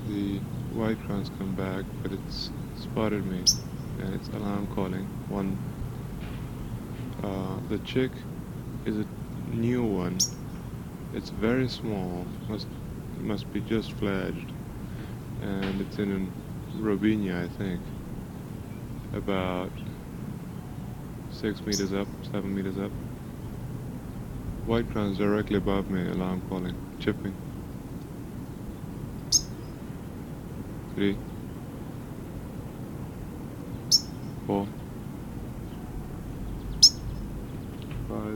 The white crown's come back, but it's spotted me, and it's alarm calling. The chick is a new one. It's very small, must be just fledged, and it's in Robinia, I think, about 6 meters up, 7 meters up. White crown's directly above me, alarm calling, chipping. 3, 4, 5,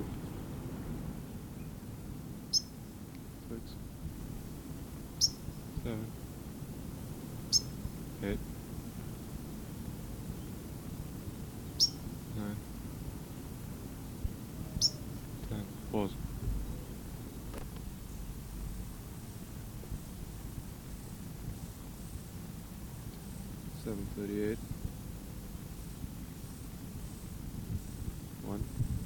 6, 7, 8, 9, 10. Pause. 7:38. 1,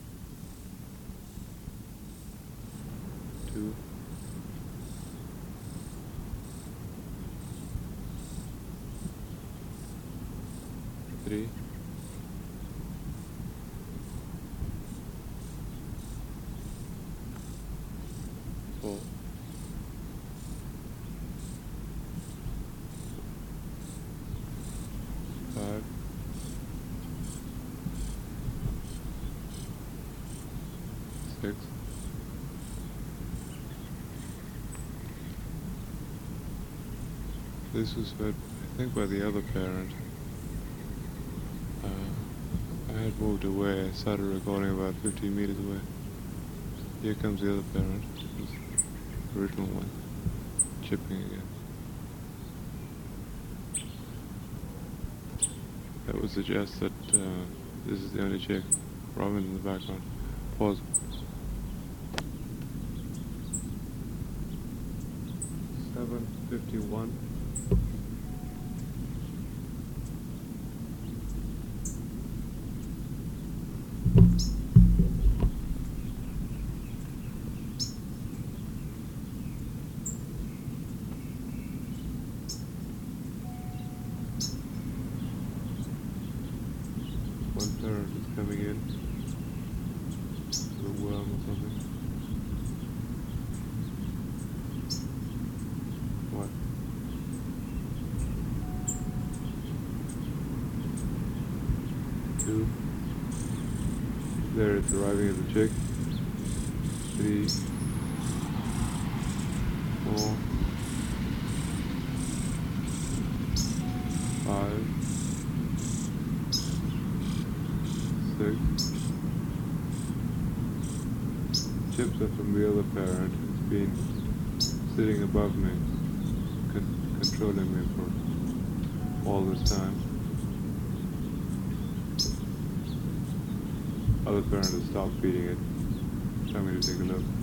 2, 3, 4, 5, 6. This was fed, I think, by the other parent. I had moved away. I started recording about 15 meters away. Here comes the other parent, the original one, chipping again. That would suggest that this is the only chick. Robin's in the background. Pause. 7:51. One parent is coming in with a worm or something. What? Two. There, it's arriving as a chick. 3, 4, 5, 6. Chips are from the other parent who's been sitting above me, controlling me for all this time. Other parent has stopped feeding it. Tell me to take a look.